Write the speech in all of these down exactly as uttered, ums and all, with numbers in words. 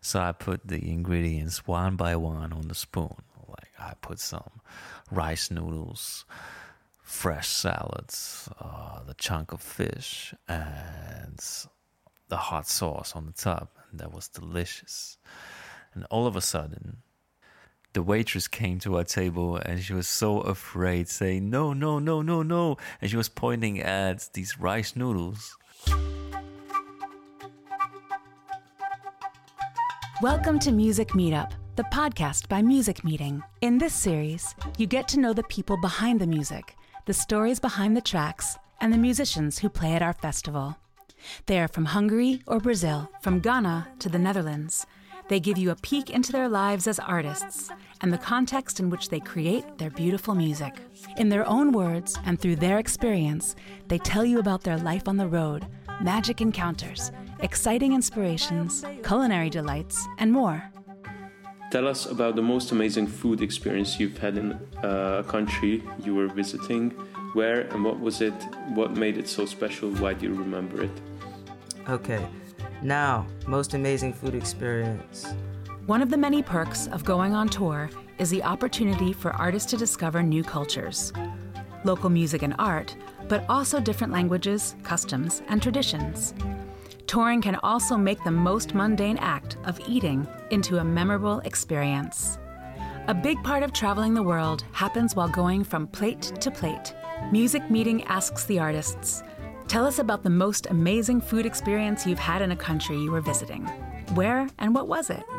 So I put the ingredients one by one on the spoon. Like I put some rice noodles, fresh salads, uh, the chunk of fish, and the hot sauce on the top. And that was delicious. And all of a sudden, the waitress came to our table and she was so afraid, saying, no, no, no, no, no. And she was pointing at these rice noodles. Welcome to Music Meetup, the podcast by Music Meeting. In this series, you get to know the people behind the music, the stories behind the tracks, and the musicians who play at our festival. They are from Hungary or Brazil, from Ghana to the Netherlands. They give you a peek into their lives as artists and the context in which they create their beautiful music. In their own words and through their experience, they tell you about their life on the road, magic encounters, exciting inspirations, culinary delights, and more. Tell us about the most amazing food experience you've had in uh, a country you were visiting. Where and what was it? What made it so special? Why do you remember it? Okay, now, most amazing food experience. One of the many perks of going on tour is the opportunity for artists to discover new cultures, local music and art, but also different languages, customs, and traditions. Touring can also make the most mundane act of eating into a memorable experience. A big part of traveling the world happens while going from plate to plate. Music Meeting asks the artists, tell us about the most amazing food experience you've had in a country you were visiting. Where and what was it?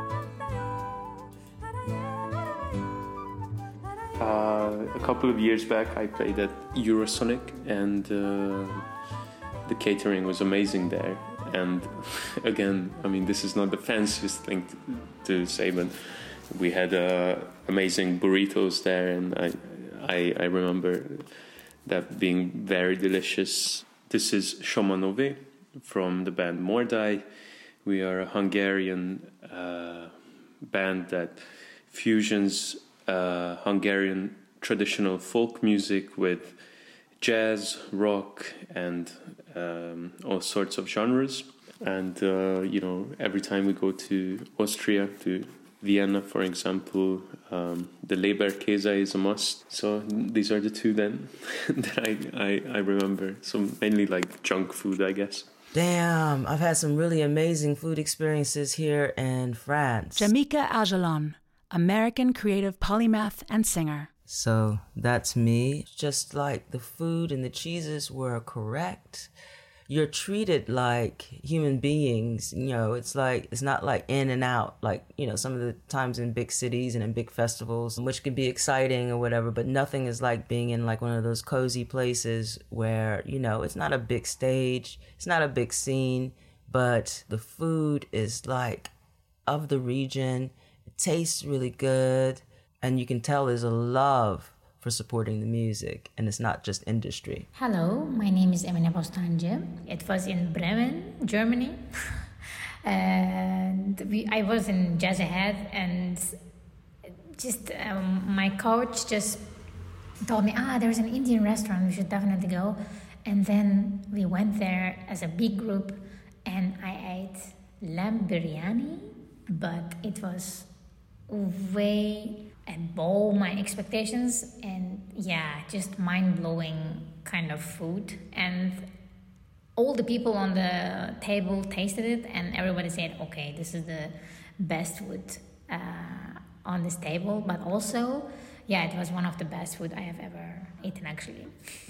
Uh, a couple of years back, I played at Eurosonic, and uh, the catering was amazing there. And again, I mean, this is not the fanciest thing to say, but we had uh, amazing burritos there, and I, I, I remember that being very delicious. This is Somanové from the band Mordai. We are a Hungarian uh, band that fusions uh, Hungarian traditional folk music with jazz, rock, and um, all sorts of genres. And, uh, you know, every time we go to Austria, to Vienna, for example, um, the Leberkäse is a must. So these are the two then that I, I, I remember. So mainly like junk food, I guess. Damn, I've had some really amazing food experiences here in France. Jamika Ajalon, American creative polymath and singer. So that's me. Just like the food and the cheeses were correct. You're treated like human beings, you know, it's like, it's not like in and out, like, you know, some of the times in big cities and in big festivals, which can be exciting or whatever, but nothing is like being in like one of those cozy places where, you know, it's not a big stage, it's not a big scene, but the food is like of the region, it tastes really good, and you can tell there's a love for supporting the music, and it's not just industry. Hello, my name is Emine Bostancı. It was in Bremen, Germany. and we, I was in Jazz Ahead, and just um, my coach just told me, ah, there's an Indian restaurant, we should definitely go. And then we went there as a big group, and I ate lamb biryani, but it was way above my expectations, and yeah, just mind-blowing kind of food. And all the people on the table tasted it, and everybody said, okay, this is the best food uh, on this table. But also, yeah, it was one of the best food I have ever eaten, actually.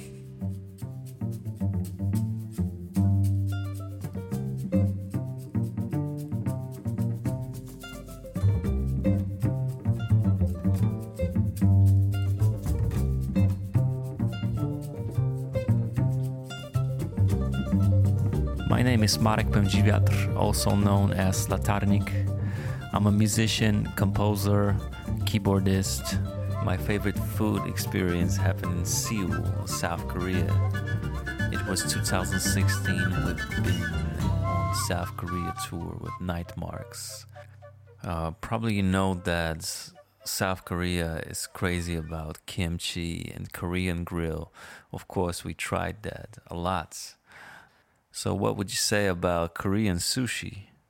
My name is Marek Pędziwiatr, also known as Latarnik. I'm a musician, composer, keyboardist. My favorite food experience happened in Seoul, South Korea. It was two thousand sixteen. We've been on South Korea tour with Nightmarks. Uh, probably you know that South Korea is crazy about kimchi and Korean grill. Of course, we tried that a lot. So what would you say about Korean sushi?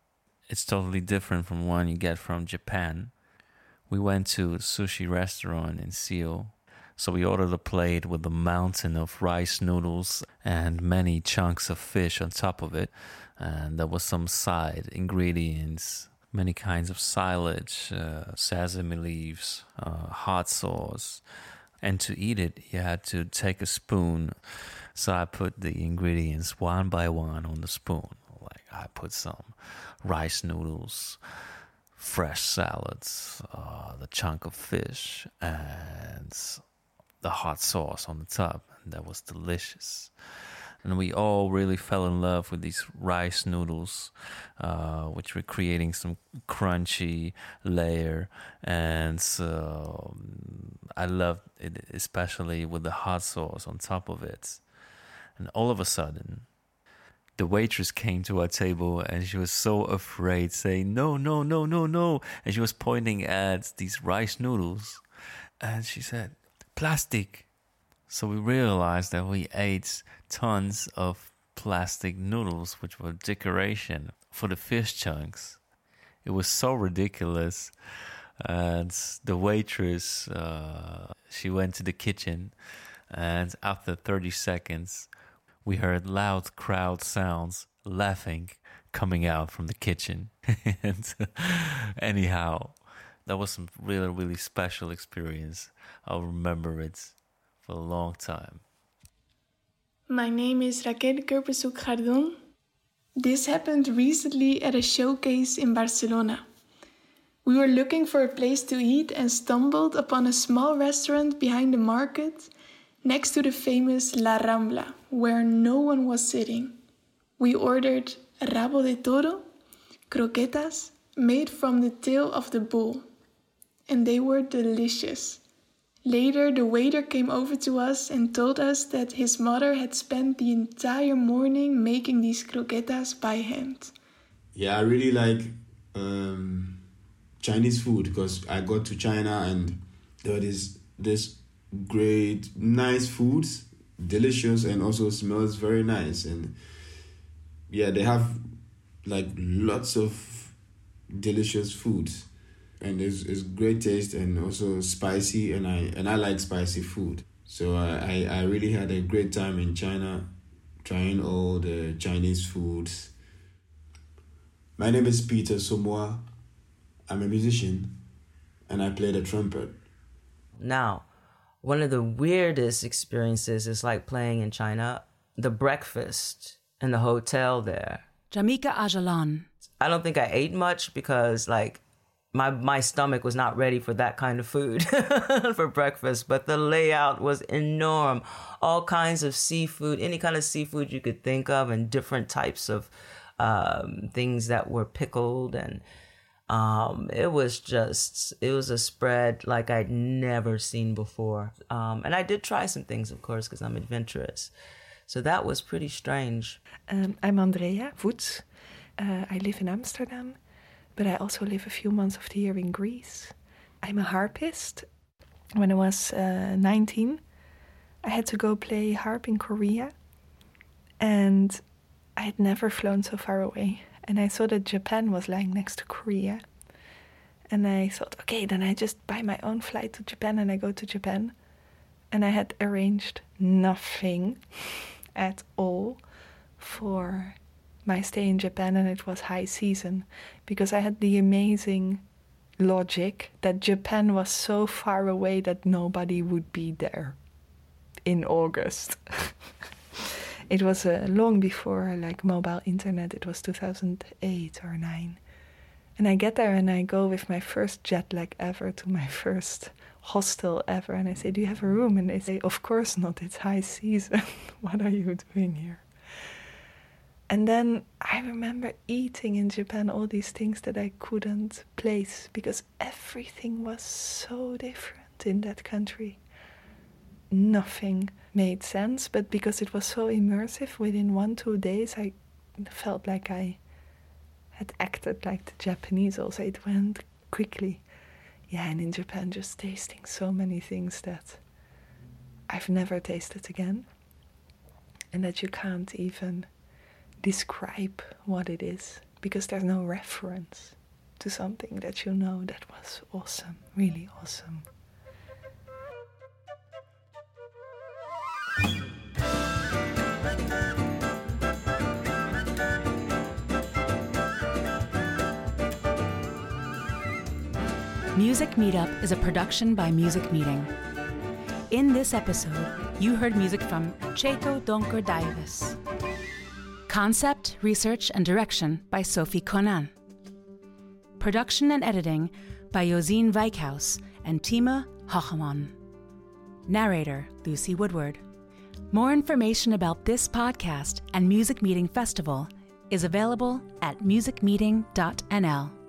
it's totally different from one you get from Japan. We went to a sushi restaurant in Seoul. So we ordered a plate with a mountain of rice noodles and many chunks of fish on top of it. And there was some side ingredients, many kinds of silage, uh, sesame leaves, uh, hot sauce. And to eat it, you had to take a spoon. So I put the ingredients one by one on the spoon. Like I put some rice noodles, fresh salads, uh, the chunk of fish, and the hot sauce on the top, and that was delicious. And we all really fell in love with these rice noodles, uh, which were creating some crunchy layer. And so I loved it, especially with the hot sauce on top of it. And all of a sudden, the waitress came to our table and she was so afraid, saying, no, no, no, no, no. And she was pointing at these rice noodles. And she said, plastic. So we realized that we ate tons of plastic noodles, which were decoration for the fish chunks. It was so ridiculous. And the waitress, uh, she went to the kitchen, and after thirty seconds, we heard loud crowd sounds, laughing, coming out from the kitchen. And anyhow, that was some really, really special experience. I'll remember it for a long time. My name is Raquel Kerpesuk Gardon. This happened recently at a showcase in Barcelona. We were looking for a place to eat and stumbled upon a small restaurant behind the market next to the famous La Rambla, where no one was sitting. We ordered rabo de toro, croquetas, made from the tail of the bull. And they were delicious. Later, the waiter came over to us and told us that his mother had spent the entire morning making these croquetas by hand. Yeah, I really like um, Chinese food because I got to China and there is this great, nice foods, delicious, and also smells very nice. And yeah, they have like lots of delicious foods. And it's, it's great taste and also spicy, and I and I like spicy food. So I, I, I really had a great time in China, trying all the Chinese foods. My name is Peter Somoa. I'm a musician, and I play the trumpet. Now, one of the weirdest experiences is like playing in China, the breakfast in the hotel there. Jamika Ajalan. I don't think I ate much because like My my stomach was not ready for that kind of food for breakfast, but the layout was enormous. All kinds of seafood, any kind of seafood you could think of, and different types of um, things that were pickled. And um, it was just, it was a spread like I'd never seen before. Um, and I did try some things, of course, because I'm adventurous. So that was pretty strange. Um, I'm Andrea Voets. Uh, I live in Amsterdam. But I also live a few months of the year in Greece. I'm a harpist. When I was uh, nineteen, I had to go play harp in Korea. And I had never flown so far away. And I saw that Japan was lying next to Korea. And I thought, okay, then I just buy my own flight to Japan and I go to Japan. And I had arranged nothing at all for my stay in Japan, and it was high season because I had the amazing logic that Japan was so far away that nobody would be there in August. It was uh, long before like mobile internet. It was two thousand eight or nine. And I get there and I go with my first jet lag ever to my first hostel ever. And I say, do you have a room? And they say, of course not, it's high season. What are you doing here? And then I remember eating in Japan all these things that I couldn't place because everything was so different in that country. Nothing made sense, but because it was so immersive, within one, two days, I felt like I had acted like the Japanese also. It went quickly. Yeah, and in Japan, just tasting so many things that I've never tasted again and that you can't even describe what it is because there's no reference to something that you know that was awesome, really awesome. Music Meetup is a production by Music Meeting. In this episode, you heard music from Cheto Donker Davis. Concept, research, and direction by Sophie Conan. Production and editing by Josine Weikhaus and Tima Hochemann. Narrator, Lucy Woodward. More information about this podcast and Music Meeting Festival is available at music meeting dot n l.